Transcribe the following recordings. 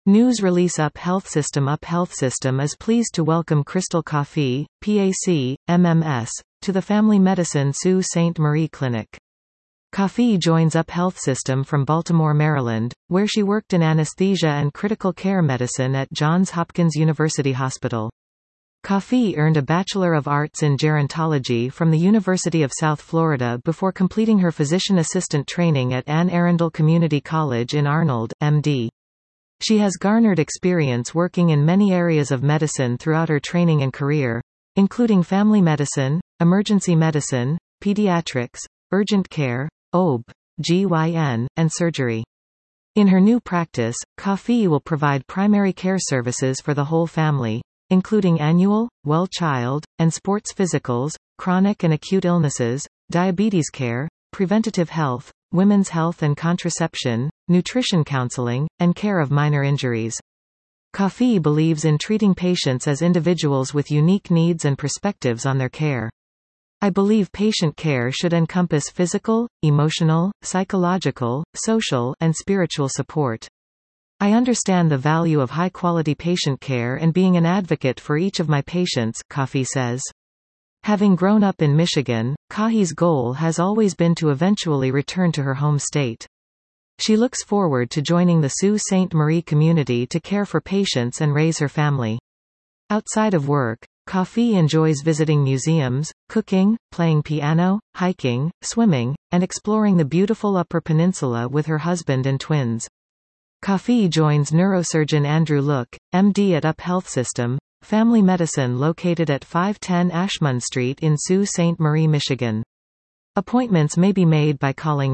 News release Up Health System is pleased to welcome Crystal Coffey, PAC, MMS, to the Family Medicine Sault Ste. Marie Clinic. Coffey joins Up Health System from Baltimore, Maryland, where she worked in anesthesia and critical care medicine at Johns Hopkins University Hospital. Coffey earned a Bachelor of Arts in Gerontology from the University of South Florida before completing her physician assistant training at Anne Arundel Community College in Arnold, MD. She has garnered experience working in many areas of medicine throughout her training and career, including family medicine, emergency medicine, pediatrics, urgent care, OB/GYN, and surgery. In her new practice, Coffey will provide primary care services for the whole family, including annual, well child, and sports physicals, chronic and acute illnesses, diabetes care, preventative health, women's health and contraception, nutrition counseling, and care of minor injuries. Coffey believes in treating patients as individuals with unique needs and perspectives on their care. I believe patient care should encompass physical, emotional, psychological, social, and spiritual support. I understand the value of high-quality patient care and being an advocate for each of my patients, Coffey says. Having grown up in Michigan, Coffey's goal has always been to eventually return to her home state. She looks forward to joining the Sault Ste. Marie community to care for patients and raise her family. Outside of work, Coffey enjoys visiting museums, cooking, playing piano, hiking, swimming, and exploring the beautiful Upper Peninsula with her husband and twins. Coffey joins neurosurgeon Andrew Look, MD at Up Health System, Family Medicine located at 510 Ashmund Street in Sault Ste. Marie, Michigan. Appointments may be made by calling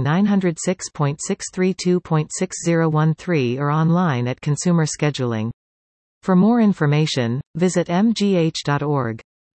906.632.6013 or online at Consumer Scheduling. For more information, visit mgh.org.